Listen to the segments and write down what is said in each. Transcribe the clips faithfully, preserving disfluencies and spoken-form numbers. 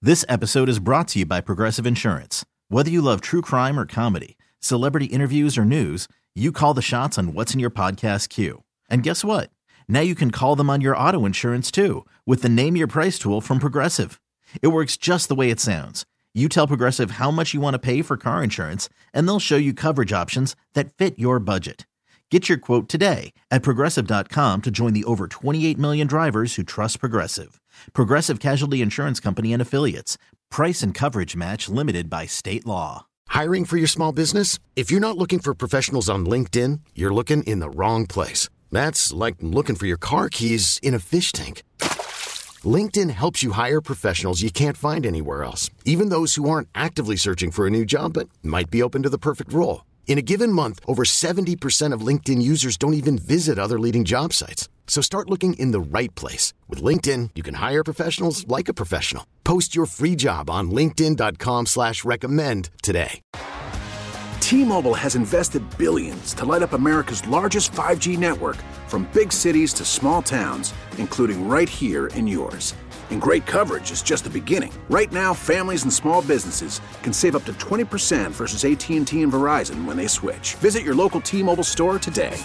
This episode is brought to you by Progressive Insurance. Whether you love true crime or comedy, celebrity interviews or news, you call the shots on what's in your podcast queue. And guess what? Now you can call them on your auto insurance too with the Name Your Price tool from Progressive. It works just the way it sounds. You tell Progressive how much you want to pay for car insurance, and they'll show you coverage options that fit your budget. Get your quote today at Progressive dot com to join the over twenty-eight million drivers who trust Progressive. Progressive Casualty Insurance Company and Affiliates. Price and coverage match limited by state law. Hiring for your small business? If you're not looking for professionals on LinkedIn, you're looking in the wrong place. That's like looking for your car keys in a fish tank. LinkedIn helps you hire professionals you can't find anywhere else, even those who aren't actively searching for a new job but might be open to the perfect role. In a given month, over seventy percent of LinkedIn users don't even visit other leading job sites. So start looking in the right place. With LinkedIn, you can hire professionals like a professional. Post your free job on linkedin dot com slash recommend today. T-Mobile has invested billions to light up America's largest five G network, from big cities to small towns, including right here in yours. And great coverage is just the beginning. Right now, families and small businesses can save up to twenty percent versus A T and T and Verizon when they switch. Visit your local T-Mobile store today.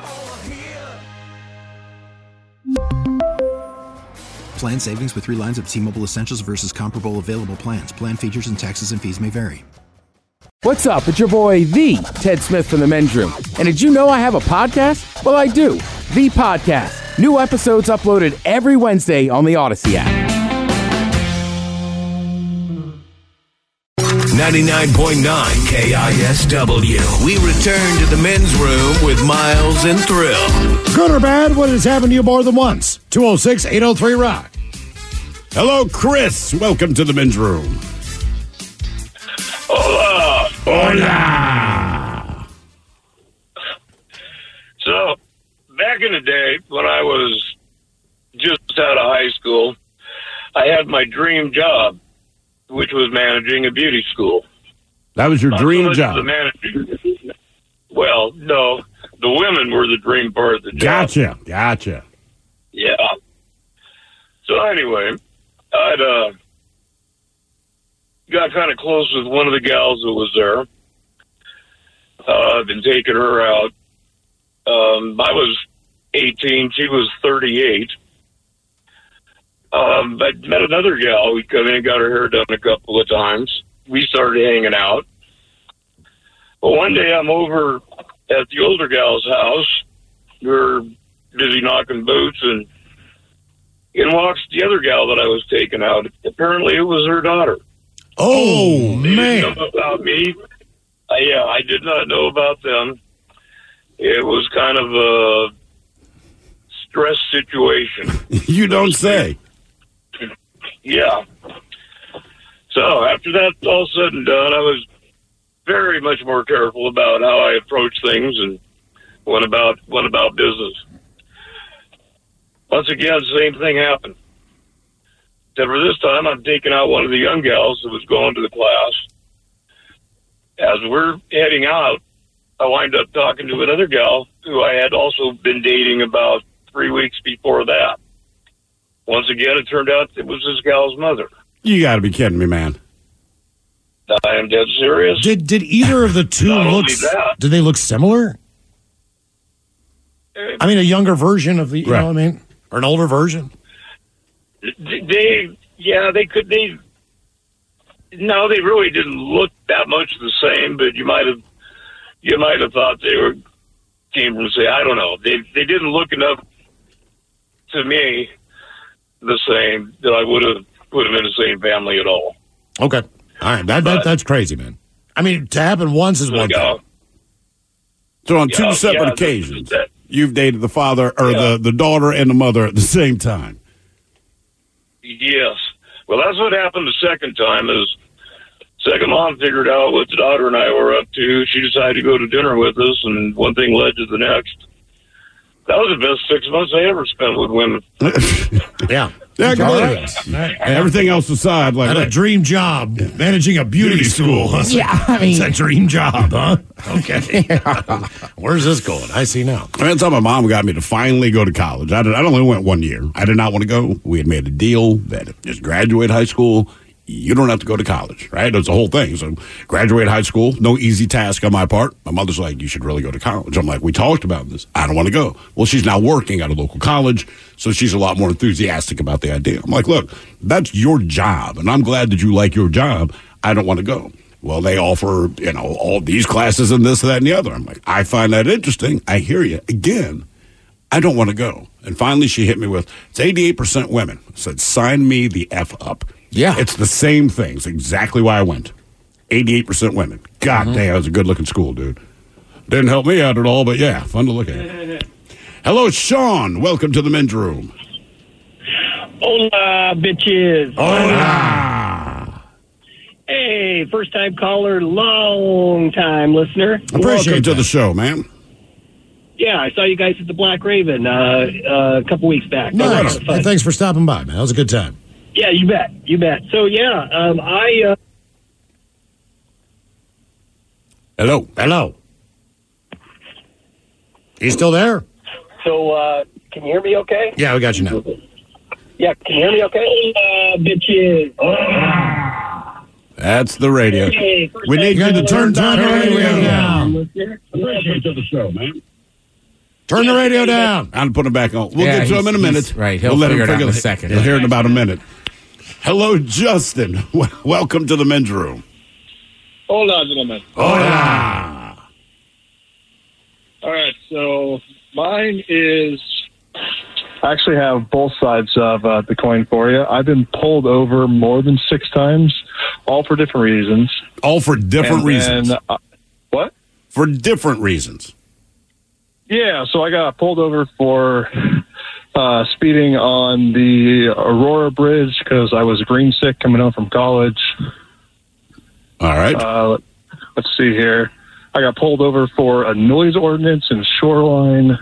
Plan savings with three lines of T-Mobile Essentials versus comparable available plans. Plan features and taxes and fees may vary. What's up? It's your boy, the Ted Smith from the Men's Room. And did you know I have a podcast? Well, I do. The Podcast. New episodes uploaded every Wednesday on the Odyssey app. ninety-nine point nine K I S W. We return to the Men's Room with Miles and Thrill. Good or bad, what has happened to you more than once? two oh six, eight oh three, rock. Hello, Chris. Welcome to the Men's Room. Hola. Hola. So, back in the day when I was just out of high school, I had my dream job, which was managing a beauty school. That was your Not dream so much job? The manager. Well, no. The women were the dream part of the job. Gotcha. Gotcha. Yeah. So anyway, I'd uh, got kind of close with one of the gals that was there. Uh, I've been taking her out. Um, I was eighteen. She was thirty-eight. Um, I met another gal. We come in and got her hair done a couple of times. We started hanging out. But one day I'm over at the older gal's house. We're busy knocking boots, and in walks the other gal that I was taking out. Apparently it was her daughter. Oh, They man. didn't know about me. Uh, yeah, I did not know about them. It was kind of a stress situation. You don't say. Yeah. So after that's all said and done, I was very much more careful about how I approach things and went about went about business. Once again, same thing happened. Except for this time, I'm taking out one of the young gals that was going to the class. As we're heading out, I wind up talking to another gal who I had also been dating about three weeks before that. Once again, it turned out it was this gal's mother. You got to be kidding me, man. I am dead serious. Did did either of the two Not look? only that- Did they look similar? I mean, a younger version of the, you Right. know what I mean? Or an older version? They, yeah, they could, they, no, they really didn't look that much the same, but you might have, you might have thought they were, came from, say, I don't know. They, they didn't look enough to me the same that I would have put them in the same family at all. Okay. All right. That, that But- That's crazy, man. I mean, to happen once is one Yeah. thing. So on two Yeah, separate yeah, occasions, that- you've dated the father or Yeah. the, the daughter and the mother at the same time. Yes. Well, that's what happened the second time is second mom figured out what the daughter and I were up to. She decided to go to dinner with us, and one thing led to the next. That was the best six months I ever spent with women. Yeah. Yeah, All good. right. And everything else aside, like Had a dream job managing a beauty, Beauty school. school. Yeah, I mean, It's a dream job, huh? Okay. Where's this going? I see now. I mean, that's how my mom got me to finally go to college. I, did, I only went one year. I did not want to go. We had made a deal that just graduate high school, you don't have to go to college, right? That's the whole thing. So graduate high school, no easy task on my part. My mother's like, you should really go to college. I'm like, we talked about this. I don't want to go. Well, she's now working at a local college, so she's a lot more enthusiastic about the idea. I'm like, look, that's your job, and I'm glad that you like your job. I don't want to go. Well, they offer, you know, all these classes and this, that, and the other. I'm like, I find that interesting. I hear you. Again, I don't want to go. And finally, she hit me with, it's eighty-eight percent women. I said, sign me the F up. Yeah. It's the same thing. It's exactly why I went. eighty-eight percent women. God mm-hmm. damn, it was a good-looking school, dude. Didn't help me out at all, but yeah, fun to look at. Hello, Sean. Welcome to the men's room. Hola, bitches. Hola. Hey, first-time caller, long-time listener. Appreciate Welcome that. to the show, man. Yeah, I saw you guys at the Black Raven uh, uh, a couple weeks back. Nice. Hey, thanks for stopping by, man. That was a good time. Yeah, you bet. You bet. So, yeah, um, I... Uh... Hello. Hello. You still there? So, uh, can you hear me okay? Yeah, we got you now. Yeah, can you hear me okay? Uh, bitches. Oh. That's the radio. Hey, we need you to turn, turn the radio down. Appreciate to the show, man. Turn the radio down. I'll put him back on. We'll yeah, get to him in a minute. Right, he'll we'll let figure him it out figure in a second. He'll hear it in about a minute. Hello, Justin. Welcome to the men's room. Hola, gentlemen. Hola. All right, so mine is... I actually have both sides of uh, the coin for you. I've been pulled over more than six times, all for different reasons. All for different and reasons? Then, uh, what? For different reasons. Yeah, so I got pulled over for uh, speeding on the Aurora Bridge because I was green sick coming home from college. All right. Uh, let's see here. I got pulled over for a noise ordinance in Shoreline.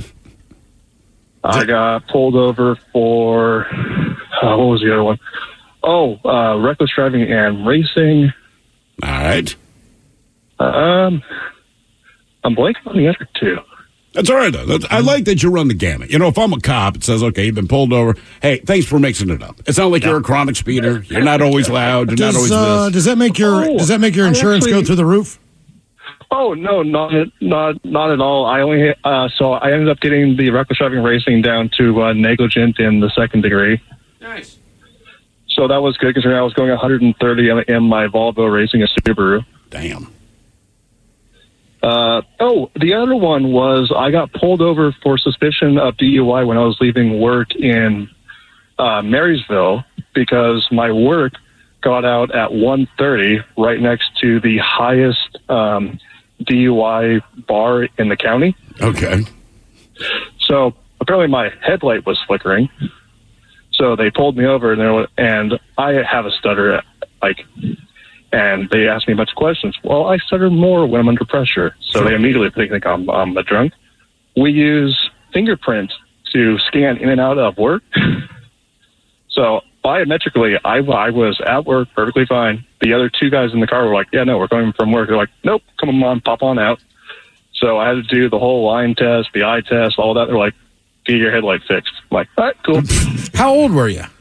I got pulled over for, uh, what was the other one? Oh, uh, reckless driving and racing. All right. Um, I'm blanking on the other two. That's all right, though. That's, I like that you run the gamut. You know, if I'm a cop, it says, okay, you've been pulled over. Hey, thanks for mixing it up. It's not like yeah. you're a chronic speeder. You're not always loud. You're does, not always uh, this. Does that make your oh, Does that make your insurance actually, go through the roof? Oh, no, not not not at all. I only uh, so I ended up getting the reckless driving racing down to uh, negligent in the second degree. Nice. So that was good because I was going one hundred thirty in my Volvo racing a Subaru. Damn. Uh, oh, the other one was I got pulled over for suspicion of D U I when I was leaving work in uh, Marysville because my work got out at one thirty right next to the highest um, D U I bar in the county. Okay. So apparently my headlight was flickering. So they pulled me over and, were, and I have a stutter, like, and they asked me a bunch of questions. Well, I stutter more when I'm under pressure. So they immediately think I'm, I'm a drunk. We use fingerprint to scan in and out of work. So biometrically, I, I was at work perfectly fine. The other two guys in the car were like, yeah, no, we're coming from work. They're like, nope, come on, pop on out. So I had to do the whole line test, the eye test, all that. They're like, get your headlight fixed. I'm like, all right, cool. How old were you?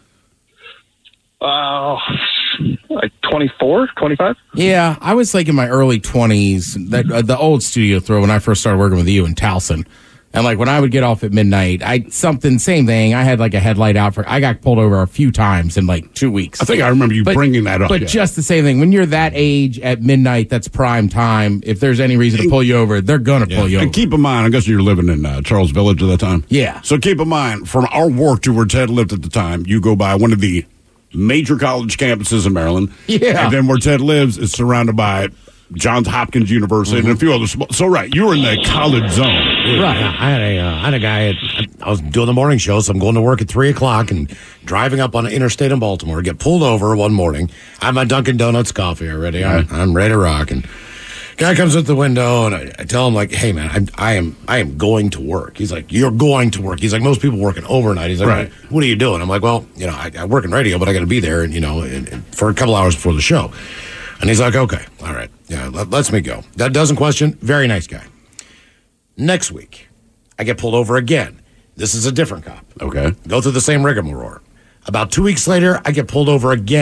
Uh, like twenty-four, twenty-five? Yeah, I was like in my early twenties. That uh, the old studio throw when I first started working with you in Towson. And like when I would get off at midnight, I something same thing. I had like a headlight out for. I got pulled over a few times in like two weeks. I think I remember you but, bringing that up. But yeah. just the same thing. When you're that age at midnight, that's prime time. If there's any reason to pull you over, they're gonna yeah. pull you over. And keep in mind, I guess you were living in uh, Charles Village at that time. Yeah. So keep in mind, from our work to where Ted lived at the time, you go by one of the major college campuses in Maryland. Yeah. And then where Ted lives is surrounded by Johns Hopkins University mm-hmm. and a few others. So, right, you were in the college zone. Right. I had a, uh, I had a guy, at, I was doing the morning show, so I'm going to work at three o'clock and driving up on an interstate in Baltimore, get pulled over one morning. I have my Dunkin' Donuts coffee already. I'm, I'm ready to rock. And guy comes at the window, and I, I tell him, like, hey, man, I, I am I am going to work. He's like, you're going to work. He's like, most people working overnight. He's like, right. what are you doing? I'm like, well, you know, I, I work in radio, but I got to be there, and you know, and, and for a couple hours before the show. And he's like, okay, all right, yeah, let, lets me go. That doesn't question. Very nice guy. Next week, I get pulled over again. This is a different cop. Okay. Go through the same rigmarole. About two weeks later, I get pulled over again.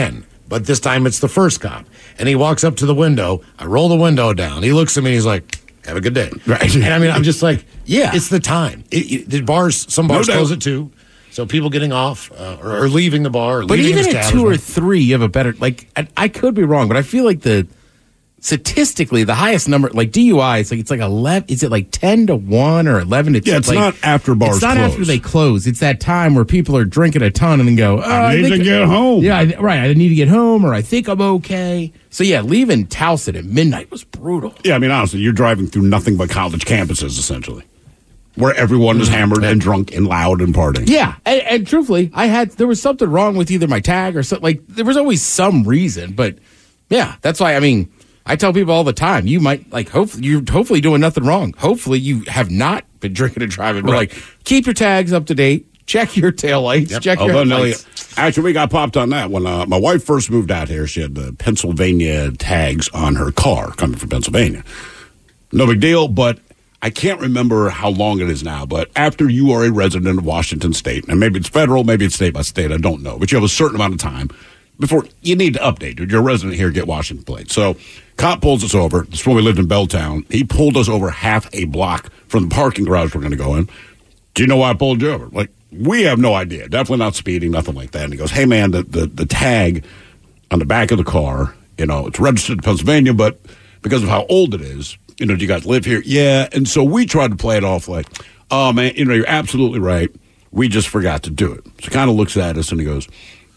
but this time it's the first cop. And he walks up to the window. I roll the window down. He looks at me and he's like, have a good day. Right. And I mean, I'm just like, yeah, it's the time. It, it, the bars, some bars No close doubt. at two. So people getting off uh, or, or leaving the bar. Or But leaving even the at two or establishment. three, you have a better, like, I, I could be wrong, but I feel like the, statistically, the highest number, like D U I, it's like, it's like eleven, is it like ten to one or eleven to two? Yeah, it's like, not after bars It's not close. after they close. It's that time where people are drinking a ton and then go, oh, I need think- to get home. Yeah, I, right. I need to get home or I think I'm okay. So yeah, leaving Towson at midnight was brutal. Yeah, I mean, honestly, you're driving through nothing but college campuses, essentially, where everyone is hammered and drunk and loud and partying. Yeah, and, and truthfully, I had there was something wrong with either my tag or something. Like there was always some reason, but yeah, that's why. I mean, I tell people all the time, you might like hopefully you're hopefully doing nothing wrong. Hopefully, you have not been drinking and driving, but Right. like keep your tags up to date. Check your taillights. Yep. Check your Although, Nelly, headlights. actually, we got popped on that when uh, my wife first moved out here. She had the Pennsylvania tags on her car coming from Pennsylvania. No big deal, but I can't remember how long it is now. But after you are a resident of Washington State, and maybe it's federal, maybe it's state by state, I don't know, but you have a certain amount of time before you need to update. Dude, you're a resident here, get Washington plates. So, cop pulls us over. This is when we lived in Belltown. He pulled us over half a block from the parking garage we're going to go in. Do you know why I pulled you over? Like, we have no idea. Definitely not speeding, nothing like that. And he goes, hey, man, the, the, the tag on the back of the car, you know, it's registered in Pennsylvania, but because of how old it is, you know, do you guys live here? Yeah. And so we tried to play it off like, oh, man, you know, you're absolutely right. We just forgot to do it. So he kind of looks at us and he goes,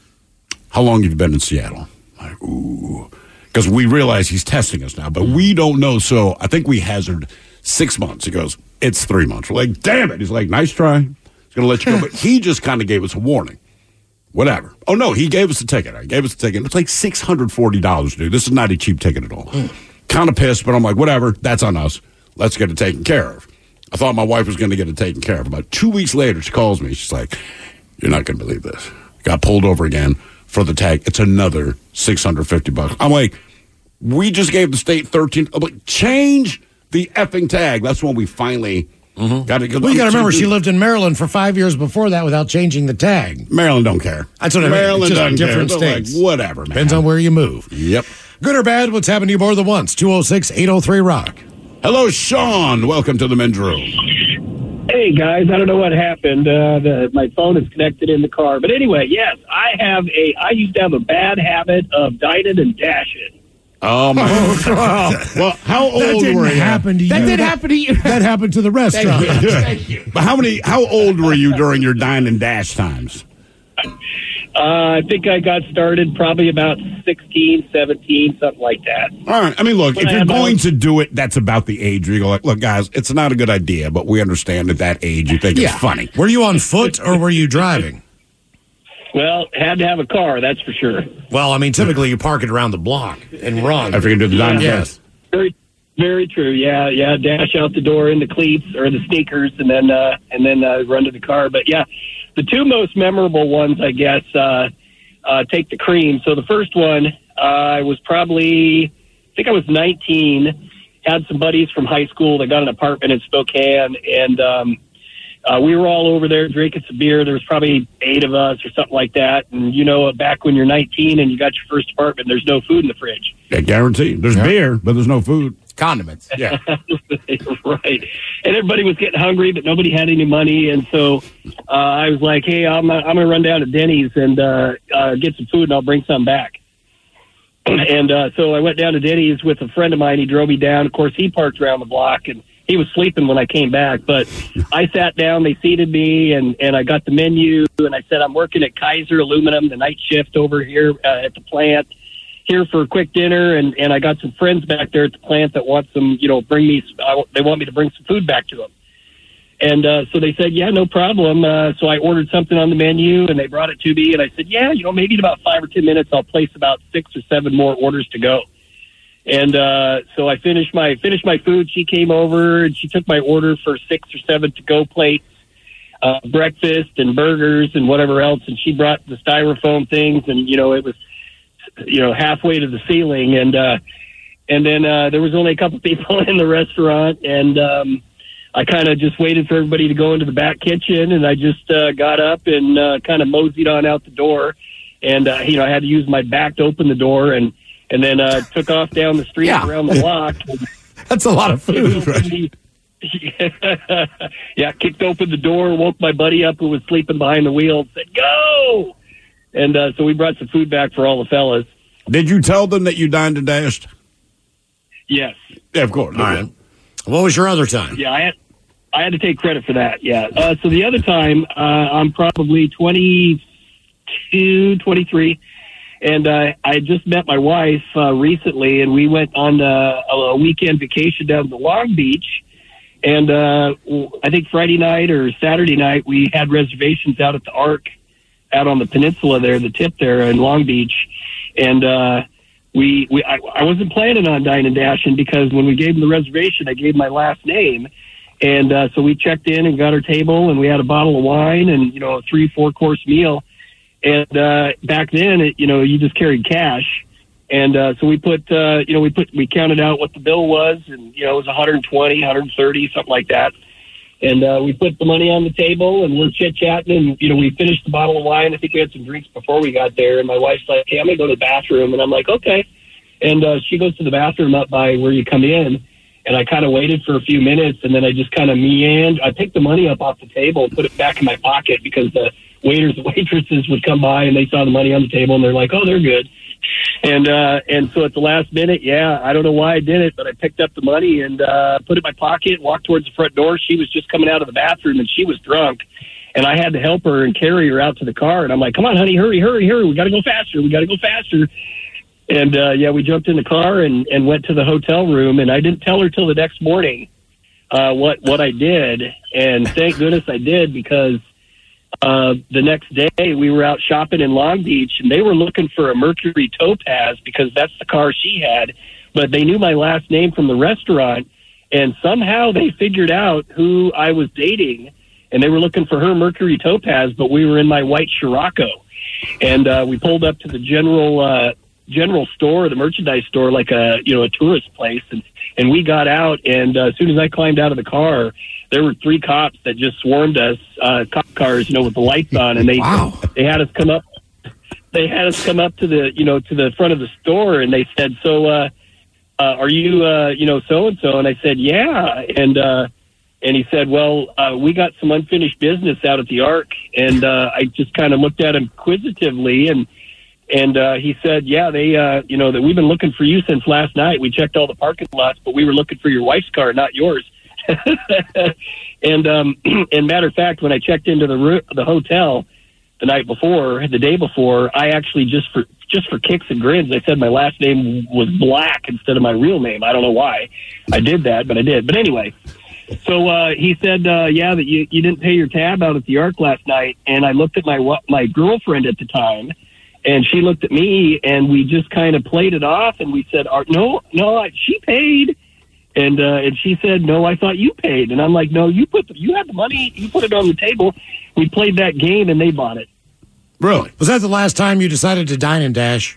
how long have you been in Seattle? I'm like, ooh. Because we realize he's testing us now, but we don't know. So I think we hazard six months. He goes, it's three months. We're like, damn it. He's like, nice try. He's going to let you go. But he just kind of gave us a warning. Whatever. Oh, no, he gave us a ticket. He gave us a ticket. It's like six hundred forty dollars, dude. This is not a cheap ticket at all. Mm. Kind of pissed, but I'm like, whatever. That's on us. Let's get it taken care of. I thought my wife was going to get it taken care of. About two weeks later, she calls me. She's like, you're not going to believe this. Got pulled over again for the tag. It's another six hundred fifty bucks. I'm like, we just gave the state thirteen. I'm like, change the effing tag. That's when we finally mm-hmm. got it. Well, you got to remember, she lived in Maryland for five years before that without changing the tag. Maryland don't care. That's what I mean. Maryland It's just doesn't different care. They're states. like, whatever, man. Depends on where you move. Yep. Good or bad, what's happened to you more than once? two oh six, eight oh three, rock. Hello, Sean. Welcome to the men's room. Hey, guys, I don't know what happened. Uh, the, my phone is connected in the car. But anyway, yes, I have a, I used to have a bad habit of dining and dashing. Oh, my God. Well, how old That didn't were you? happen to you. That did happen to you. That happened to the restaurant. Thank you. Thank you. But how many, how old were you during your dine and dash times? Uh, I think I got started probably about sixteen, seventeen, something like that. All right. I mean, look, When if I you're had my going own- to do it, that's about the age where you go like, look, guys, it's not a good idea, but we understand at that age you think Yeah. it's funny. Were you on foot or were you driving? Well, had to have a car, that's for sure. Well, I mean, typically you park it around the block and run. If you're going to do the dine and dash. Yes. Very, very true. Yeah, yeah. Dash out the door in the cleats or the sneakers, and then uh, and then uh, run to the car. But yeah, the two most memorable ones, I guess, uh, uh, take the cream. So the first one, uh, I was probably, I think I was nineteen. Had some buddies from high school that got an apartment in Spokane, and um, uh, we were all over there drinking some beer. There was probably eight of us or something like that. And you know, back when you're nineteen and you got your first apartment, there's no food in the fridge. Yeah, guaranteed. There's Yeah. beer, but there's no food. Condiments. Yeah. Right. And everybody was getting hungry, but nobody had any money. And so uh, I was like, hey, I'm, I'm going to run down to Denny's and uh, uh, get some food, and I'll bring some back. And uh, so I went down to Denny's with a friend of mine. He drove me down. Of course, he parked around the block, and he was sleeping when I came back. But I sat down, they seated me, and, and I got the menu, and I said, I'm working at Kaiser Aluminum, the night shift over here uh, at the plant. Here for a quick dinner, and, and I got some friends back there at the plant that want some, you know, bring me, uh, they want me to bring some food back to them. And uh, so they said, yeah, no problem. Uh, so I ordered something on the menu, and they brought it to me, and I said, yeah, you know, maybe in about five or ten minutes I'll place about six or seven more orders to go. And uh, so I finished my finished my food. She came over, and she took my order for six or seven to-go plates, uh, breakfast and burgers and whatever else, and she brought the styrofoam things, and, you know, it was, you know, halfway to the ceiling. And, uh, and then, uh, there was only a couple people in the restaurant, and, um, I kind of just waited for everybody to go into the back kitchen, and I just, uh, got up and, uh, kind of moseyed on out the door. and uh, you know, I had to use my back to open the door, and and then uh, took off down the street Yeah. around the block. That's a lot of food. Right? Yeah, kicked open the door, woke my buddy up who was sleeping behind the wheel, said, "Go!" And uh, so we brought some food back for all the fellas. Did you tell them that you dined and dashed? Yes. Yeah, of course. All right. What was your other time? Yeah, I had I had to take credit for that. Yeah. Uh, so the other time, uh, I'm probably twenty-two, twenty-three, and uh, I just met my wife uh, recently, and we went on uh, a weekend vacation down to Long Beach. And uh, I think Friday night or Saturday night, we had reservations out at the Ark, out on the peninsula there, the tip there in Long Beach. And uh, we, we I, I wasn't planning on dining and dashing because when we gave them the reservation, I gave my last name. And uh, so we checked in and got our table, and we had a bottle of wine and, you know, a three, four-course meal. And uh, back then, it, you know, you just carried cash. And uh, so we put, uh, you know, we put, we counted out what the bill was, and you know, it was one hundred twenty, one hundred thirty, something like that. And uh, we put the money on the table, and we're chit chatting, and you know, we finished the bottle of wine. I think we had some drinks before we got there, and my wife's like, "Hey, I'm gonna go to the bathroom," and I'm like, "Okay." And uh, she goes to the bathroom up by where you come in, and I kind of waited for a few minutes, and then I just kind of meandered. I picked the money up off the table and put it back in my pocket because the waiters and waitresses would come by and they saw the money on the table, and they're like, "Oh, they're good." And uh, and so at the last minute, yeah, I don't know why I did it, but I picked up the money and uh, put it in my pocket, walked towards the front door. She was just coming out of the bathroom, and she was drunk. And I had to help her and carry her out to the car. And I'm like, "Come on, honey, hurry, hurry, hurry. We got to go faster. We got to go faster." And, uh, yeah, we jumped in the car and, and went to the hotel room. And I didn't tell her till the next morning uh, what, what I did. And thank goodness I did, because Uh, the next day we were out shopping in Long Beach, and they were looking for a Mercury Topaz because that's the car she had, but they knew my last name from the restaurant, and somehow they figured out who I was dating, and they were looking for her Mercury Topaz, but we were in my white Scirocco. And uh, we pulled up to the general uh, general store, the merchandise store, like a, you know, a tourist place, and, and we got out, and uh, as soon as I climbed out of the car, there were three cops that just swarmed us, uh, cop cars, you know, with the lights on, and they Wow. they had us come up. They had us come up to the, you know, to the front of the store, and they said, "So, uh, uh, are you, uh, you know, so and so?" And I said, "Yeah." And uh, and he said, "Well, uh, we got some unfinished business out at the Ark," and uh, I just kind of looked at him inquisitively, and and uh, he said, "Yeah, they, uh, you know, that we've been looking for you since last night. We checked all the parking lots, but we were looking for your wife's car, not yours." and um, and matter of fact, when I checked into the ro- the hotel the night before, the day before, I actually just for just for kicks and grins, I said my last name was Black instead of my real name. I don't know why I did that, but I did. But anyway, so uh, he said, uh, "Yeah, that you, you didn't pay your tab out at the Ark last night." And I looked at my my girlfriend at the time, and she looked at me, and we just kind of played it off, and we said, "No, no, she paid." And uh, and she said, "No, I thought you paid." And I'm like, "No, you put the, you had the money, you put it on the table." We played that game, and they bought it. Really? Was that the last time you decided to dine and dash?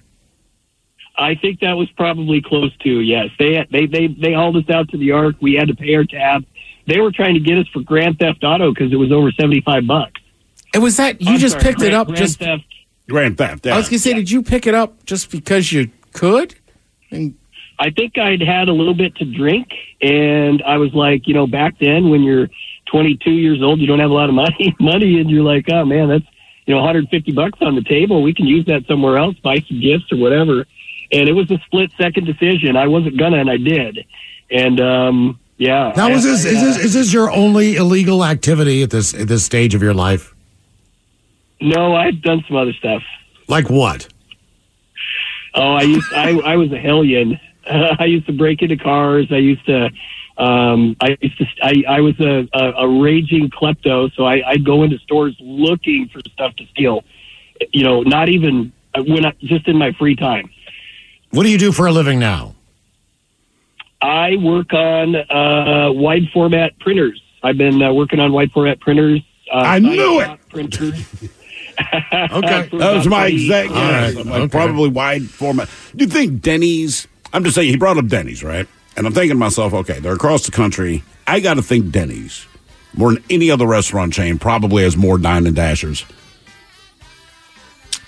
I think that was probably close to, yes. They they they they hauled us out to the Ark. We had to pay our tab. They were trying to get us for Grand Theft Auto because it was over seventy-five bucks. And was that you I'm just sorry, picked Grand, it up Grand just Theft. Grand Theft, yeah. I was gonna say, Yeah. did you pick it up just because you could? And I think I'd had a little bit to drink, and I was like, you know, back then when you're twenty-two years old, you don't have a lot of money, money, and you're like, "Oh man, that's, you know, one hundred fifty bucks on the table. We can use that somewhere else, buy some gifts or whatever." And it was a split second decision. I wasn't gonna, and I did. And um, yeah. Now, I- is this, I, is uh, this is this your only illegal activity at this at this stage of your life? No, I've done some other stuff. Like what? Oh, I used I I was a hellion. Uh, I used to break into cars. I used to, um, I used to, I, I was a, a, a raging klepto. So I, I'd go into stores looking for stuff to steal. You know, not even when I, just in my free time. What do you do for a living now? I work on uh, wide format printers. I've been uh, working on wide format printers. Uh, I knew it. Printers. Okay. That was my exact All guess. right, I'm like, okay. probably wide format. Do you think Denny's? I'm just saying, he brought up Denny's, right? And I'm thinking to myself, okay, they're across the country. I got to think Denny's, more than any other restaurant chain, probably has more dine and dashers.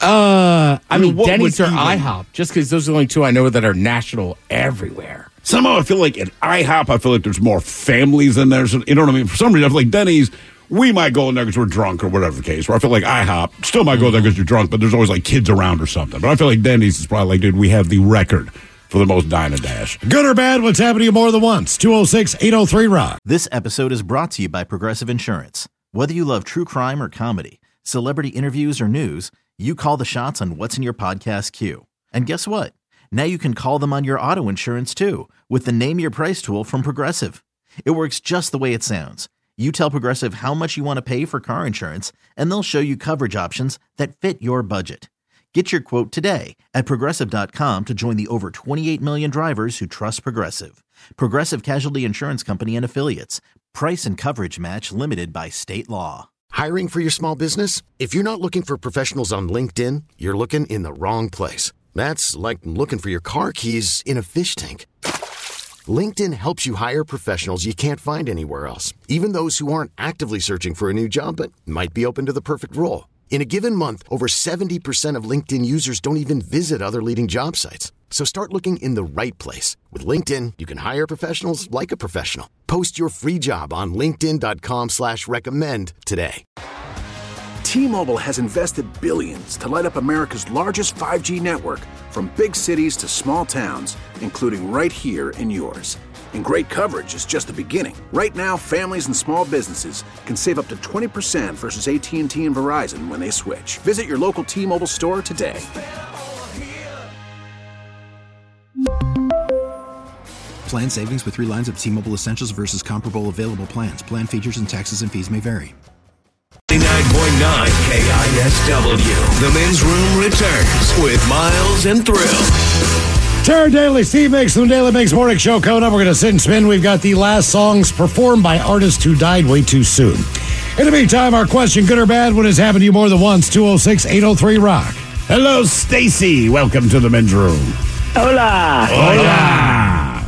Uh, I mean, what Denny's or would even- IHOP, just because those are the only two I know that are national everywhere. Somehow I feel like at IHOP, I feel like there's more families in there. So, you know what I mean? For some reason, I feel like Denny's, we might go in there because we're drunk or whatever the case. Where I feel like IHOP still might go there because you're drunk, but there's always like kids around or something. But I feel like Denny's is probably like, dude, we have the record for the most dine and dash. Good or bad, what's happened to you more than once? two oh six, eight oh three, rock. This episode is brought to you by Progressive Insurance. Whether you love true crime or comedy, celebrity interviews or news, you call the shots on what's in your podcast queue. And guess what? Now you can call them on your auto insurance too with the Name Your Price tool from Progressive. It works just the way it sounds. You tell Progressive how much you want to pay for car insurance, and they'll show you coverage options that fit your budget. Get your quote today at Progressive dot com to join the over twenty-eight million drivers who trust Progressive. Progressive Casualty Insurance Company and Affiliates. Price and coverage match limited by state law. Hiring for your small business? If you're not looking for professionals on LinkedIn, you're looking in the wrong place. That's like looking for your car keys in a fish tank. LinkedIn helps you hire professionals you can't find anywhere else, even those who aren't actively searching for a new job but might be open to the perfect role. In a given month, over seventy percent of LinkedIn users don't even visit other leading job sites. So start looking in the right place. With LinkedIn, you can hire professionals like a professional. Post your free job on linkedin dot com slash recommend today. T-Mobile has invested billions to light up America's largest five G network, from big cities to small towns, including right here in yours. And great coverage is just the beginning. Right now, families and small businesses can save up to twenty percent versus A T and T and Verizon when they switch. Visit your local T-Mobile store today. Plan savings with three lines of T-Mobile Essentials versus comparable available plans. Plan features and taxes and fees may vary. ninety-nine point nine K I S W. The Men's Room returns with Miles and Thrill. Tara Daly, Steve Mix, the Daily Mix Morning Show coming up. We're going to sit and spin. We've got the last songs performed by artists who died way too soon. In the meantime, our question, good or bad, what has happened to you more than once? two oh six, eight oh three, rock. Hello, Stacy. Welcome to the Men's Room. Hola. Hola.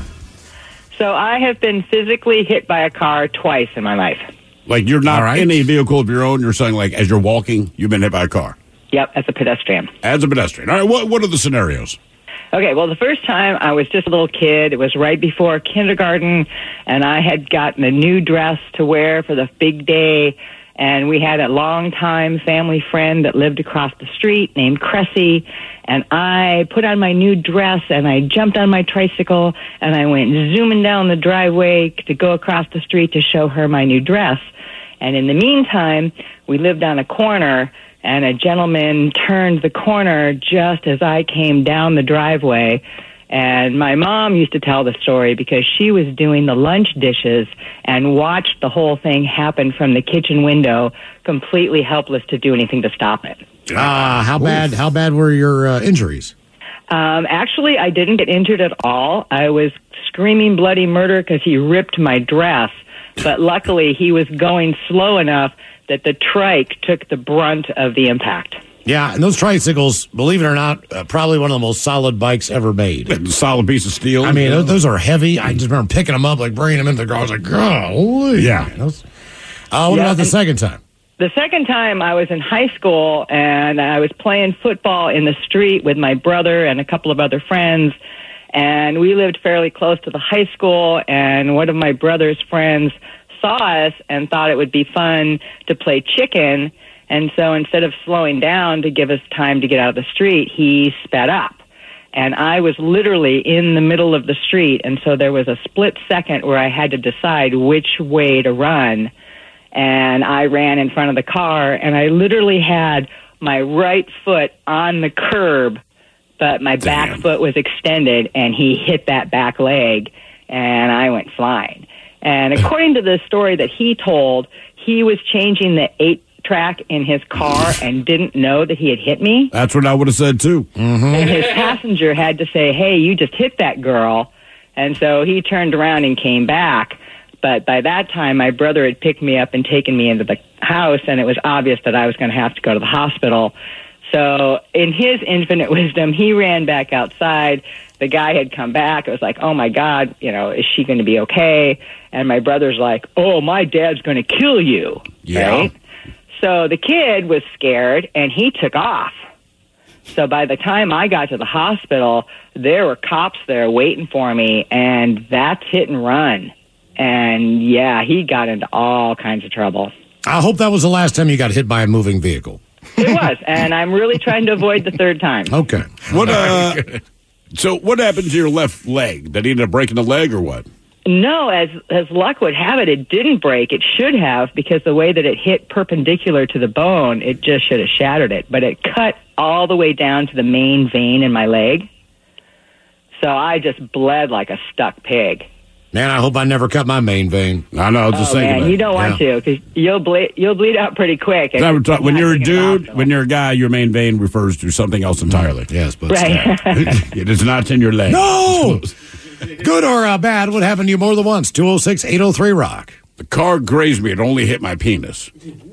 So I have been physically hit by a car twice in my life. Like you're not right. in a vehicle of your own. You're saying like as you're walking, you've been hit by a car. Yep, as a pedestrian. As a pedestrian. All right, what, what are the scenarios? Okay, well, the first time I was just a little kid. It was right before kindergarten, and I had gotten a new dress to wear for the big day, and we had a long-time family friend that lived across the street named Cressy, and I put on my new dress, and I jumped on my tricycle, and I went zooming down the driveway to go across the street to show her my new dress. And in the meantime, we lived on a corner, and a gentleman turned the corner just as I came down the driveway. And my mom used to tell the story because she was doing the lunch dishes and watched the whole thing happen from the kitchen window, completely helpless to do anything to stop it. Ah, uh, how Oof. bad? How bad were your uh, injuries? Um, actually, I didn't get injured at all. I was screaming bloody murder because he ripped my dress. But luckily, he was going slow enough that the trike took the brunt of the impact. Yeah, and those tricycles, believe it or not, uh, probably one of the most solid bikes ever made. A solid piece of steel. I mean, those, those are heavy. I just remember picking them up, like bringing them into the car. I was like, golly. Yeah. Those, uh, what yeah, about the second time? The second time, I was in high school, and I was playing football in the street with my brother and a couple of other friends, and we lived fairly close to the high school, and one of my brother's friends saw us and thought it would be fun to play chicken. And so instead of slowing down to give us time to get out of the street, he sped up. And I was literally in the middle of the street. And so there was a split second where I had to decide which way to run. And I ran in front of the car, and I literally had my right foot on the curb, but my Damn. back foot was extended, and he hit that back leg, and I went flying. And according to the story that he told, he was changing the eight track in his car and didn't know that he had hit me. That's what I would have said, too. Mm-hmm. And his passenger had to say, hey, you just hit that girl. And so he turned around and came back. But by that time, my brother had picked me up and taken me into the house, and it was obvious that I was going to have to go to the hospital. So in his infinite wisdom, he ran back outside. The guy had come back. It was like, oh, my God, you know, is she going to be okay? And my brother's like, oh, my dad's going to kill you. Yeah. Right? So the kid was scared, and he took off. So by the time I got to the hospital, there were cops there waiting for me, and that's hit and run. And, yeah, he got into all kinds of trouble. I hope that was the last time you got hit by a moving vehicle. It was, and I'm really trying to avoid the third time. Okay. What? Uh, so what happened to your left leg? Did he end up breaking the leg or what? No, as as luck would have it, it didn't break. It should have, because the way that it hit perpendicular to the bone, it just should have shattered it. But it cut all the way down to the main vein in my leg. So I just bled like a stuck pig. Man, I hope I never cut my main vein. I know, I was just oh, thinking man, that. you don't want Yeah. to, because you'll bleed, you'll bleed out pretty quick. I would talk- when not you're a taking it dude, off, though. when you're a guy, your main vein refers to something else entirely. Yes, but Right. It is not in your leg. No! Good or uh, bad, what happened to you more than once? two oh six, eight oh three, rock. The car grazed me. It only hit my penis.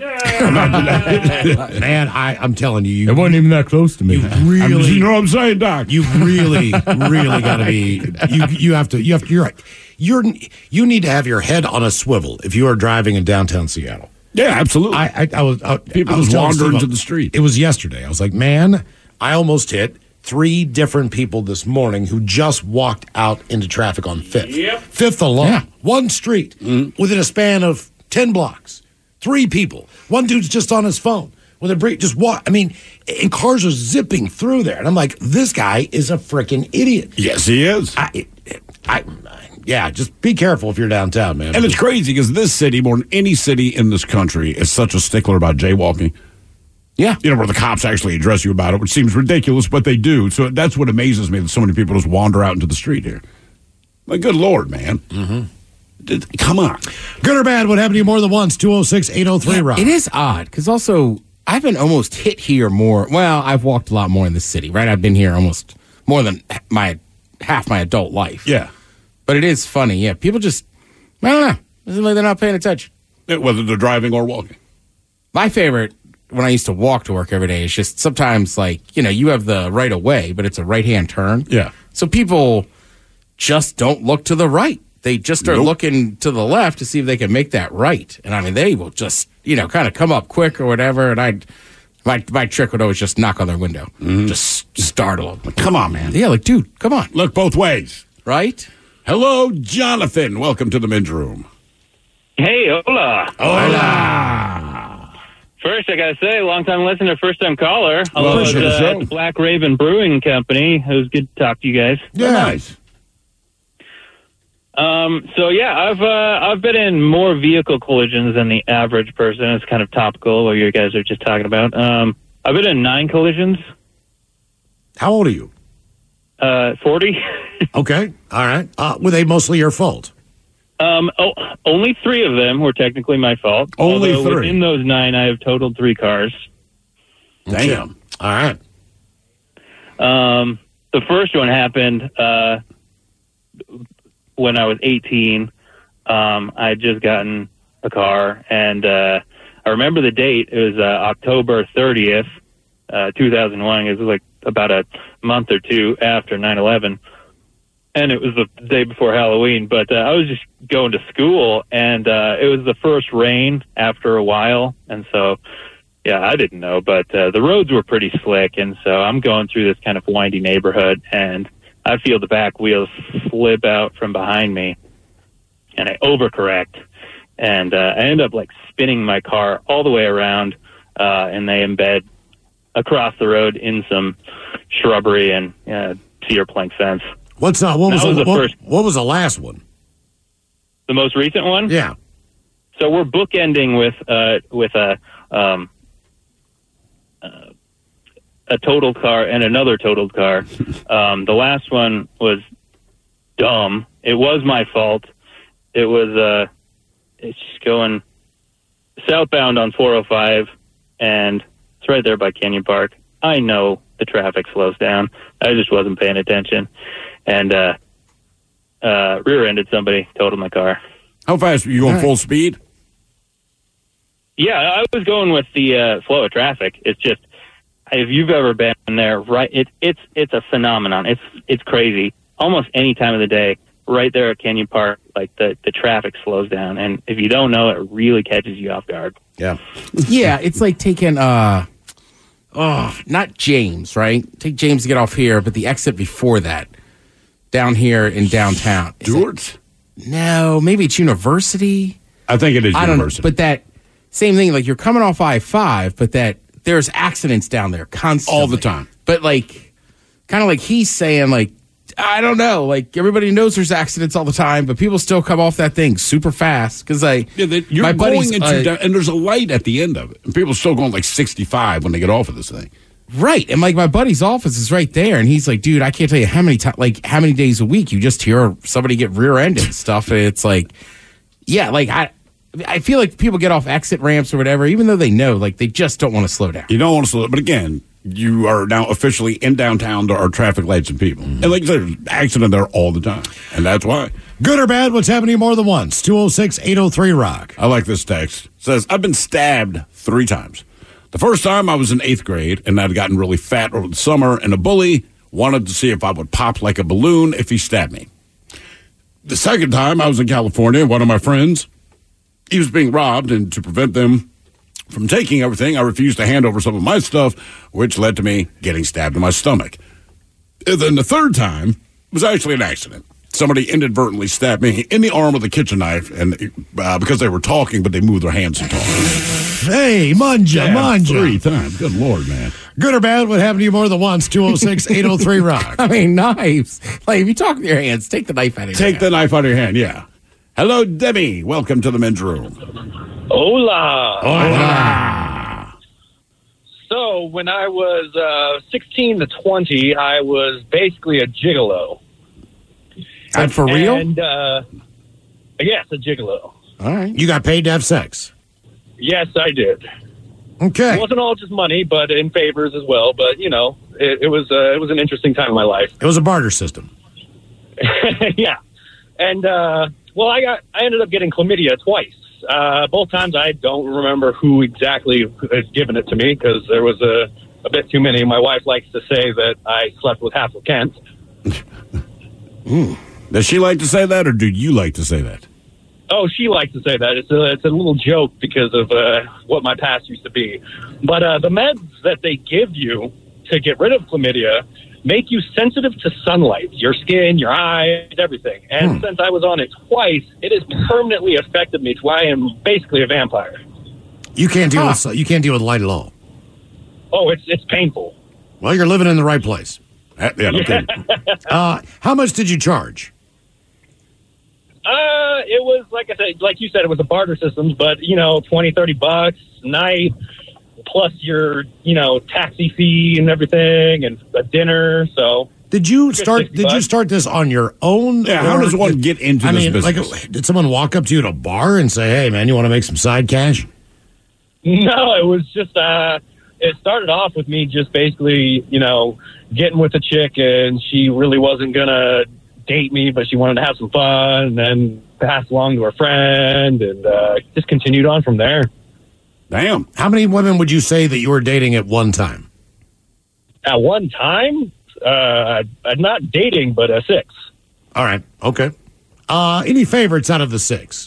Man, I, I'm telling you, you, It wasn't even that close to me. you I'm- really, you know what I'm saying, Doc? you really, really got to be. You, you have to. You have to. You're. You're. You need to have your head on a swivel if you are driving in downtown Seattle. Yeah, absolutely. I. I, I was. I, People I was just telling wander Steve, into the street. It was yesterday. I was like, man, I almost hit three different people this morning who just walked out into traffic on Fifth. Yep. Fifth alone. Yeah. One street within a span of ten blocks. Three people. One dude's just on his phone. When they break, just walk. I mean, and cars are zipping through there, and I'm like, this guy is a freaking idiot. yes, he is. I, I, yeah, just be careful if you're downtown, man. And it's crazy because this city, more than any city in this country, is such a stickler about jaywalking. Yeah. You know, where the cops actually address you about it, which seems ridiculous, but they do. So that's what amazes me, that so many people just wander out into the street here. My good Lord, man. Mm-hmm. Come on. Good or bad, what happened to you more than once? two oh six, eight oh three, Rob. It is odd because also I've been almost hit here more. Well, I've walked a lot more in the city, right? I've been here almost more than my half my adult life. Yeah. But it is funny. Yeah, people just, I don't know. It's like they're not paying attention. Whether they're driving or walking. My favorite, when I used to walk to work every day, is just sometimes like, you know, you have the right of way, but it's a right-hand turn. Yeah. So people just don't look to the right. They just start Nope. looking to the left to see if they can make that right. And I mean, they will just, you know, kind of come up quick or whatever. And I'd, my, my trick would always just knock on their window. Just startle them. Come on, man. Yeah, like, dude, come on. Look both ways. Right? Hello, Jonathan. Welcome to the men's room. Hey, hola. Hola. First, I gotta say, long time listener, first time caller. Well, Hello, appreciate at, the uh, show. at the Black Raven Brewing Company. It was good to talk to you guys. Yeah. Nice. Um, so yeah, I've uh, I've been in more vehicle collisions than the average person. It's kind of topical what you guys are just talking about. Um, I've been in nine collisions. How old are you? Uh, forty. Okay. All right. Uh, were they mostly your fault? Um, oh, only three of them were technically my fault. Only Although three. Within those nine, I have totaled three cars. Damn. All right. Um, the first one happened uh, when I was eighteen. Um, I had just gotten a car, and uh, I remember the date. It was uh, October thirtieth, uh, two thousand one. It was like about a month or two after nine eleven. And it was the day before Halloween, but uh, I was just going to school, and uh, it was the first rain after a while, and so, yeah, I didn't know, but uh, the roads were pretty slick, and so I'm going through this kind of windy neighborhood, and I feel the back wheels slip out from behind me, and I overcorrect, and uh, I end up, like, spinning my car all the way around, uh, and they embed across the road in some shrubbery and uh, cedar plank fence. What's uh, what was, That was the, the what, first- what was the last one? The most recent one? Yeah. So we're bookending with uh, with a um, uh, a totaled car and another totaled car. Um, the last one was dumb. It was my fault. It was uh, it's just going southbound on four oh five, and it's right there by Canyon Park. I know the traffic slows down. I just wasn't paying attention, and uh, uh, rear-ended somebody, totaled my car. How fast were you going? Full speed? Yeah, I was going with the uh, flow of traffic. It's just, if you've ever been there, right? It, it's it's a phenomenon. It's it's crazy. Almost any time of the day, right there at Canyon Park, like the, the traffic slows down, and if you don't know, it really catches you off guard. Yeah, yeah, it's like taking uh, oh, not James, right? Take James to get off here, but the exit before that, down here in downtown. Stewart's? No, maybe it's University. I think it is I don't know, University. but that same thing, like you're coming off I five, but that there's accidents down there constantly. All the time. But like, kind of like he's saying, like, I don't know, like everybody knows there's accidents all the time, but people still come off that thing super fast because I, yeah, they, you're my buddies, going into uh, down, and there's a light at the end of it, and people are still going like sixty-five when they get off of this thing. right, and like my buddy's office is right there, and he's like, dude, I can't tell you how many times, like how many days a week you just hear somebody get rear-ended and stuff, and it's like, yeah, like I. I feel like people get off exit ramps or whatever, even though they know, like they just don't want to slow down. You don't want to slow, but again, you are now officially in downtown. There are traffic lights and people, mm-hmm. and like there's accident there all the time, and that's why. Good or bad? What's happening more than once? two oh six, eight oh three, rock. I like this text. It says, I've been stabbed three times. The first time I was in eighth grade, and I'd gotten really fat over the summer, and a bully wanted to see if I would pop like a balloon if he stabbed me. The second time I was in California, one of my friends, he was being robbed, and to prevent them from taking everything, I refused to hand over some of my stuff, which led to me getting stabbed in my stomach. And then the third time was actually an accident. Somebody inadvertently stabbed me in the arm with a kitchen knife, and uh, because they were talking, but they moved their hands to talk. Hey, manja, Stabbed manja. Three times. Good Lord, man. Good or bad? What happened to you more than once? two oh six, eight oh three, rock. I mean, knives. Like if you talk with your hands, take the knife out of your Take hand. the knife out of your hand, yeah. Hello, Debbie. Welcome to the men's room. Hola. Hola. So when I was uh, sixteen to twenty, I was basically a gigolo. And for real? And, uh, yes, a gigolo. All right. You got paid to have sex? Yes, I did. Okay. It wasn't all just money, but in favors as well. But, you know, it, it was uh, it was an interesting time in my life. It was a barter system. Yeah. And, uh, well, I got I ended up getting chlamydia twice. Uh, both times I don't remember who exactly had given it to me because there was a, a bit too many. My wife likes to say that I slept with half of Kent. Ooh. Does she like to say that, or do you like to say that? Oh, she likes to say that. It's a, it's a little joke because of uh, what my past used to be. But uh, the meds that they give you to get rid of chlamydia make you sensitive to sunlight, your skin, your eyes, everything. And hmm. since I was on it twice, it has permanently affected me to where I am basically a vampire. You can't deal Huh. with you can't deal with light at all. Oh, it's it's painful. Well, you're living in the right place. Uh, yeah, no kidding. uh, how much did you charge? Uh, it was, like I said, like you said, it was a barter system, but, you know, twenty, thirty bucks a night, plus your, you know, taxi fee and everything, and a dinner, so. Did you start Did bucks. you start this on your own? Yeah, how or does one did- get into I this mean, business? like, did someone walk up to you at a bar and say, hey, man, you want to make some side cash? No, it was just, uh, it started off with me just basically, you know, getting with a chick, and she really wasn't going to date me, but she wanted to have some fun, and then pass along to her friend, and uh, just continued on from there. Damn. How many women would you say that you were dating at one time? At one time, uh, I'm not dating, but a six. All right. Okay. Uh, any favorites out of the six?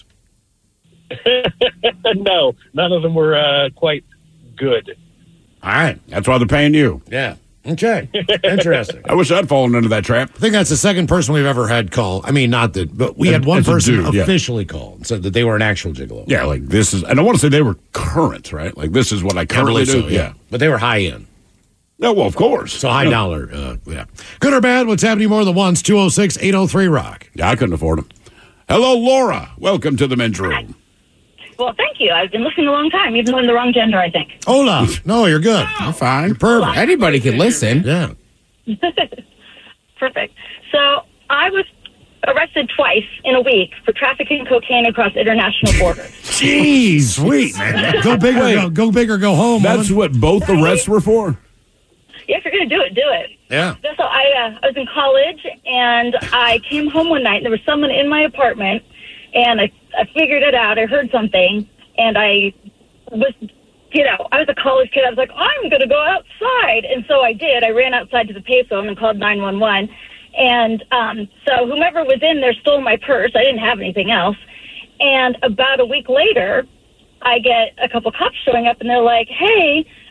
No, none of them were uh, quite good. All right. That's why they're paying you. Yeah. Okay. Interesting. I wish I'd fallen into that trap. I think that's the second person we've ever had call. I mean, not that, but we had one It's a person dude, yeah. officially call and said that they were an actual gigolo. Yeah, like this is, and I want to say they were current, right? Like this is what I I currently believe do. so, yeah. But they were high end. No, well, of course. So high No. dollar. Uh, yeah. Good or bad? What's happening more than once? two oh six, eight oh three, rock. Yeah, I couldn't afford them. Hello, Laura. Welcome to the men's room. Well, thank you. I've been listening a long time, even though I'm the wrong gender, I think. Hola. No, you're good. You're fine. You're perfect. Anybody can listen. Yeah. Perfect. So I was arrested twice in a week for trafficking cocaine across international borders. Jeez, sweet, man. Go big or Wait. go, go big or go home. That's woman. what both arrests were for? Yeah, if you're going to do it, do it. Yeah. So I, uh, I was in college, and I came home one night, and there was someone in my apartment, and I, I figured it out. I heard something, and I was, you know, I was a college kid. I was like, I'm going to go outside. And so I did. I ran outside to the payphone and called nine one one. And um, so whomever was in there stole my purse. I didn't have anything else. And about a week later, I get a couple cops showing up, and they're like, hey,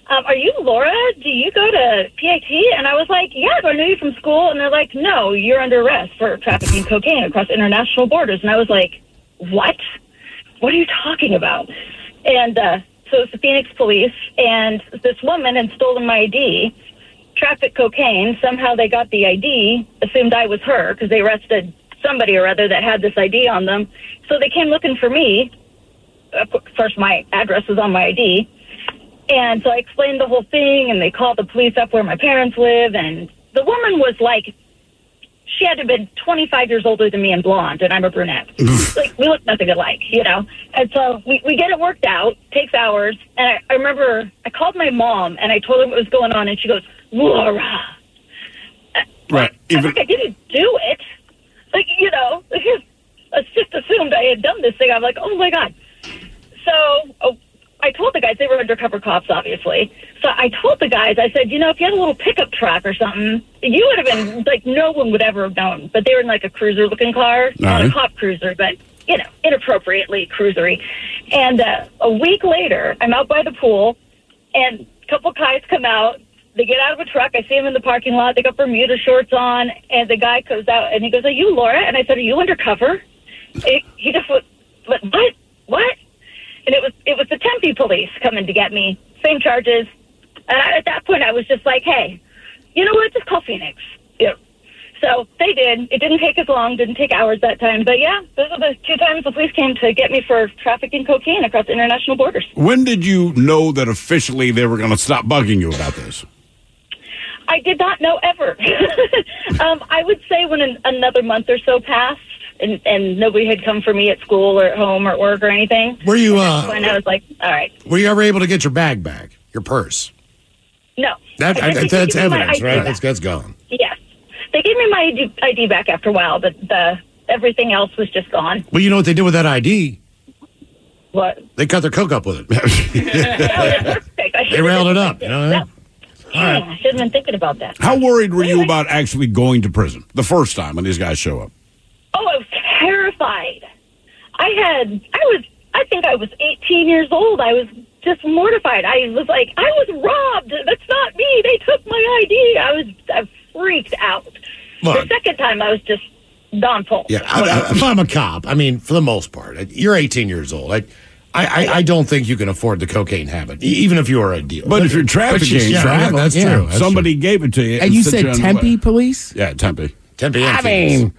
um, are you Laura? Do you go to P I T? And I was like, yeah, do I know you from school? And they're like, no, you're under arrest for trafficking cocaine across international borders. And I was like, what? What are you talking about? And uh, so it's the Phoenix police, and this woman had stolen my I D, trafficked cocaine. Somehow they got the I D, assumed I was her because they arrested somebody or other that had this I D on them. So they came looking for me. Of course, my address was on my I D. And so I explained the whole thing, and they called the police up where my parents live. And the woman was like, she had to have been twenty-five years older than me and blonde, and I'm a brunette. Like, we look nothing alike, you know? And so we, we get it worked out, takes hours. And I, I remember I called my mom, and I told her what was going on, and she goes, Laura. Right. I, Even- like, I didn't do it. Like, you know, I just assumed I had done this thing. I'm like, oh, my God. So oh, I told the guys, they were undercover cops, obviously. So I told the guys, I said, you know, if you had a little pickup truck or something, you would have been, like, no one would ever have known. But they were in, like, a cruiser-looking car. Not right. a cop cruiser, but, you know, inappropriately cruisery. And uh, a week later, I'm out by the pool, and a couple guys come out. They get out of a truck. I see them in the parking lot. They got Bermuda shorts on, and the guy comes out, and he goes, are you Laura? And I said, are you undercover? It, he just went, what? What? And it was it was the Tempe police coming to get me. Same charges. And I, at that point, I was just like, hey, you know what? Just call Phoenix. You know. So they did. It didn't take as long. Didn't take hours that time. But, yeah, those are the two times the police came to get me for trafficking cocaine across international borders. When did you know that officially they were going to stop bugging you about this? I did not know ever. um, I would say when an, another month or so passed, and, and nobody had come for me at school or at home or at work or anything. Were you, uh, when I was like, all right. Were you ever able to get your bag back, your purse? No. That, I, I, that's that's evidence, right? That's, that's gone. Yes. They gave me my I D, I D back after a while, but the, everything else was just gone. Well, you know what they did with that I D? What? They cut their coke up with it. They They railed it up, you know? That, All right. I should have been thinking about that. How worried were you about actually going to prison the first time when these guys show up? Oh, I was terrified. I had, I was, I think I was eighteen years old. I was just mortified. I was like, I was robbed. That's not me. They took my I D. I was, I freaked out. Look. The second time, I was just non-full. Yeah, I, I, if I'm a cop, I mean, for the most part, you're eighteen years old. I, I, I, I don't think you can afford the cocaine habit, e- even if you are a dealer. But if you're trafficking, yeah, travel, that's yeah. true. That's Somebody true. gave it to you. And you set said you on the Tempe way. police? Yeah, Tempe. Tempe and I Phoenix. mean,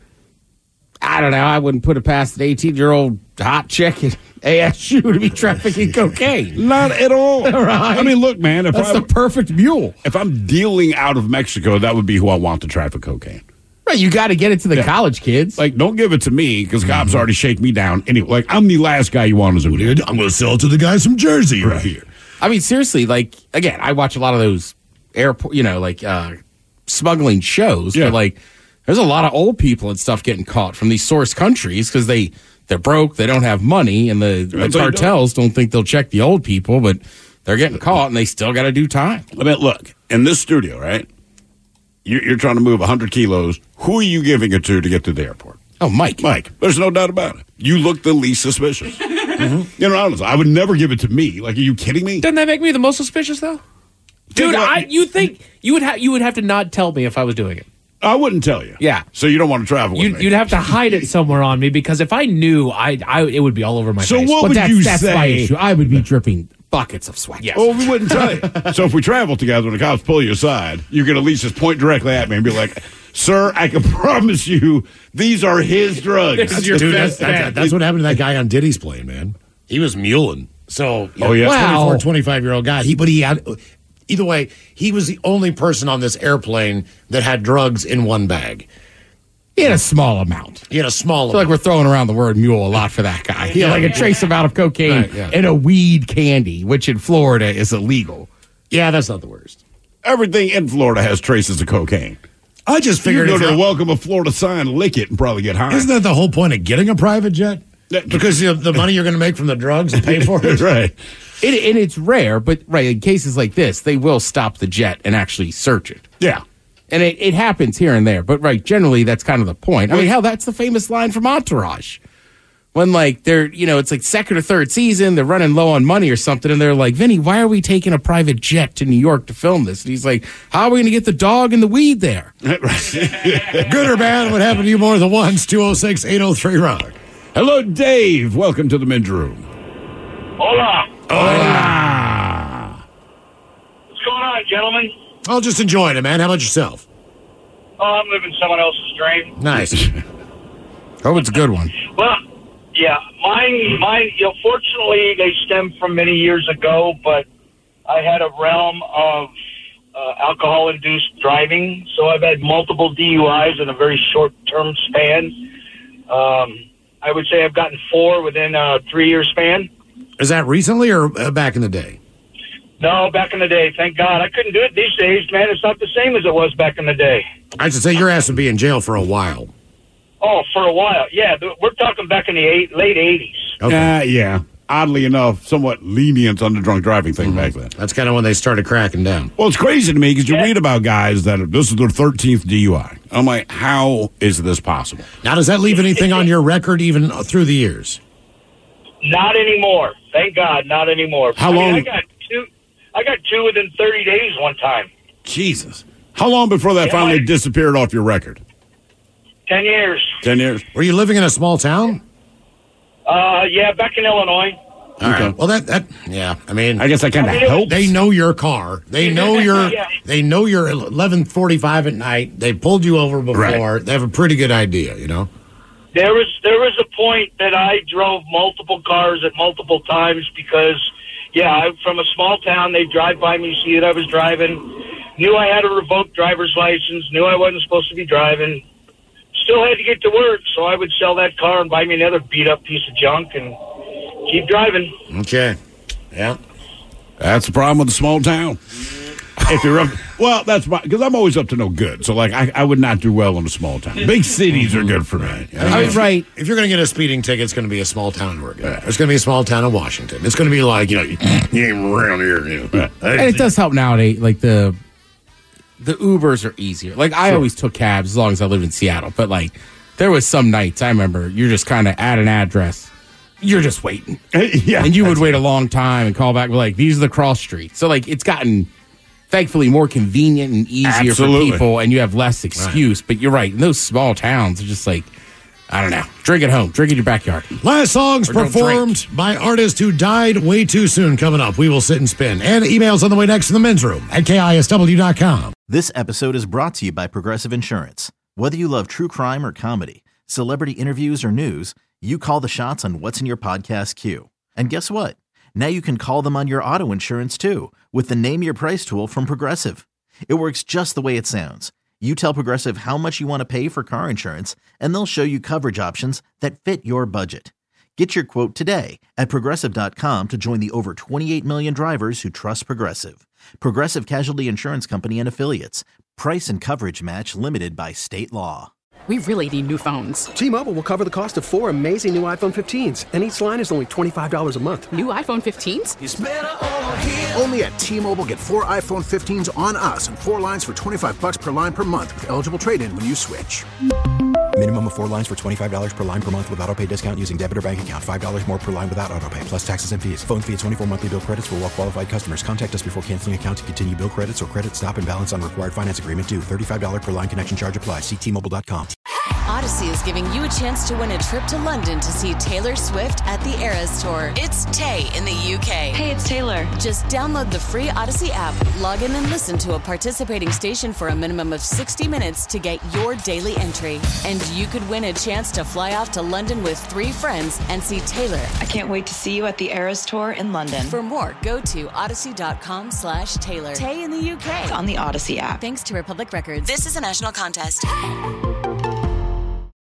I don't know. I wouldn't put it past an eighteen-year-old hot chick at A S U to be trafficking cocaine. Not at all. Right? I mean, look, man. If That's I, the perfect mule. If I'm dealing out of Mexico, that would be who I want to traffic cocaine. Right, you got to get it to the Yeah. college kids. Like, don't give it to me because cops already shake me down. Anyway, like, I'm the last guy you want as a dude. I'm going to sell it to the guys from Jersey right here. I mean, seriously, like, again, I watch a lot of those airport, you know, like uh, smuggling shows. Yeah. But, like, there's a lot of old people and stuff getting caught from these source countries because they, they're broke, they don't have money, and the, the That's how you do it. cartels don't think they'll check the old people, but they're getting caught and they still got to do time. I mean, look, in this studio, right? You're, you're trying to move one hundred kilos. Who are you giving it to to get to the airport? Oh, Mike. Mike. There's no doubt about it. You look the least suspicious. mm-hmm. You know, honestly, I would never give it to me. Like, are you kidding me? Doesn't that make me the most suspicious, though? Dude, about- I, you think you would have you would have to not tell me if I was doing it. I wouldn't tell you. Yeah. So you don't want to travel with You'd, me. you'd have to hide it somewhere on me because if I knew, I, I it would be all over my So face. what But would that's, you that's my say? issue. I would be dripping buckets of sweat. Yes. Well, we wouldn't tell you. So if we travel together and the cops pull you aside, you can at least just point directly at me and be like, sir, I can promise you these are his drugs. This is your Dude, best that's, that's, bet. that's what happened to that guy on Diddy's plane, man. He was muling. So, you Oh, know, yeah? Wow. twenty-four, twenty-five-year-old guy. He, but he had, either way, he was the only person on this airplane that had drugs in one bag. He had a small amount. He had a small I feel like amount. we're throwing around the word mule a lot for that guy. He had like a trace amount of cocaine Right, yeah. in a weed candy, which in Florida is illegal. Yeah, that's not the worst. Everything in Florida has traces of cocaine. I just You figured go if to the you're- Welcome of Florida sign, lick it, and probably get high. Isn't that the whole point of getting a private jet? Because you know, the money you're going to make from the drugs and pay for it? right. It, and it's rare, but right in cases like this, they will stop the jet and actually search it. Yeah. And it, it happens here and there, but right, generally that's kind of the point. I mean, hell, that's the famous line from Entourage. when like they're, you know, it's like second or third season, they're running low on money or something, and they're like, Vinny, why are we taking a private jet to New York to film this? And he's like, how are we going to get the dog and the weed there? Good or bad, what happened to you more than once? two oh six, eight oh three, rock. Hello, Dave. Welcome to the men's room. Hola. Hola. What's going on, gentlemen? I'll just enjoy it, man. How about yourself? Oh, I'm living someone else's dream. Nice. Oh, it's a good one. Well, yeah, mine, mine, you know, fortunately, they stem from many years ago, but I had a realm of uh, alcohol-induced driving, so I've had multiple D U Is in a very short-term span. Um, I would say I've gotten four within a three-year span. Is that recently or uh, back in the day? No, back in the day, thank God. I couldn't do it these days, man. It's not the same as it was back in the day. I should say your ass would be in jail for a while. Oh, for a while. Yeah, th- we're talking back in the eight, late eighties. Okay. Uh, yeah. Oddly enough, somewhat lenient on the drunk driving thing mm-hmm. back then. That's kind of when they started cracking down. Well, it's crazy to me because you yeah. read about guys that are, this is their thirteenth D U I. I'm like, how is this possible? Now, does that leave anything on your record even through the years? Not anymore. Thank God, not anymore. How I long? Mean, I got two. I got two within thirty days one time. Jesus. How long before that yeah, finally I, disappeared off your record? Ten years. Ten years. Were you living in a small town? Uh, yeah, back in Illinois. All okay. right. Well, that that yeah. I mean, I guess that kind of I mean, helps. They know your car. They know your. yeah. They know your eleven forty-five at night. They pulled you over before. Right. They have a pretty good idea, you know. There was there was a point that I drove multiple cars at multiple times because, yeah, I'm from a small town. They drive by me, see that I was driving, knew I had a revoked driver's license, knew I wasn't supposed to be driving. Still had to get to work, so I would sell that car and buy me another beat-up piece of junk and keep driving. Okay. Yeah. That's the problem with a small town. If you're up, well, that's my, because I'm always up to no good. So, like, I, I would not do well in a small town. Big cities are good for me. Right. I mean, right. If you're going to get a speeding ticket, it's going to be a small town where yeah. It's going to be a small town in Washington. It's going to be like, you know, you ain't around here. You know. And it does help nowadays. Like, the the Ubers are easier. Like, I sure. always took cabs as long as I lived in Seattle. But, like, there was some nights, I remember, you're just kind of at an address. You're just waiting. yeah. And you would wait a long time and call back, like, these are the cross streets. So, like, it's gotten, thankfully, more convenient and easier Absolutely. for people, and you have less excuse. Right. But you're right. In those small towns, it's just like, I don't know. Drink at home. Drink in your backyard. Last songs performed by artists who died way too soon. Coming up, we will sit and spin. And emails on the way next to the men's room at K I S W dot com. This episode is brought to you by Progressive Insurance. Whether you love true crime or comedy, celebrity interviews or news, you call the shots on what's in your podcast queue. And guess what? Now you can call them on your auto insurance too with the Name Your Price tool from Progressive. It works just the way it sounds. You tell Progressive how much you want to pay for car insurance, and they'll show you coverage options that fit your budget. Get your quote today at Progressive dot com to join the over twenty-eight million drivers who trust Progressive. Progressive Casualty Insurance Company and Affiliates. Price and coverage match limited by state law. We really need new phones. T-Mobile will cover the cost of four amazing new iPhone fifteens, and each line is only twenty-five dollars a month. New iPhone fifteens? It's better over here. Only at T-Mobile, get four iPhone fifteens on us and four lines for twenty-five dollars per line per month with eligible trade-in when you switch. Minimum of four lines for twenty-five dollars per line per month with autopay discount using debit or bank account. five dollars more per line without autopay, plus taxes and fees. Phone fee at twenty-four monthly bill credits for well-qualified customers. Contact us before canceling account to continue bill credits or credit stop and balance on required finance agreement due. thirty-five dollars per line connection charge applies. See T Mobile dot com. Odyssey is giving you a chance to win a trip to London to see Taylor Swift at the Eras Tour. It's Tay in the U K. Hey, it's Taylor. Just download the free Odyssey app, log in and listen to a participating station for a minimum of sixty minutes to get your daily entry. And you could win a chance to fly off to London with three friends and see Taylor. I can't wait to see you at the Eras Tour in London. For more, go to odyssey.com slash Taylor. Tay in the U K. It's on the Odyssey app. Thanks to Republic Records. This is a national contest.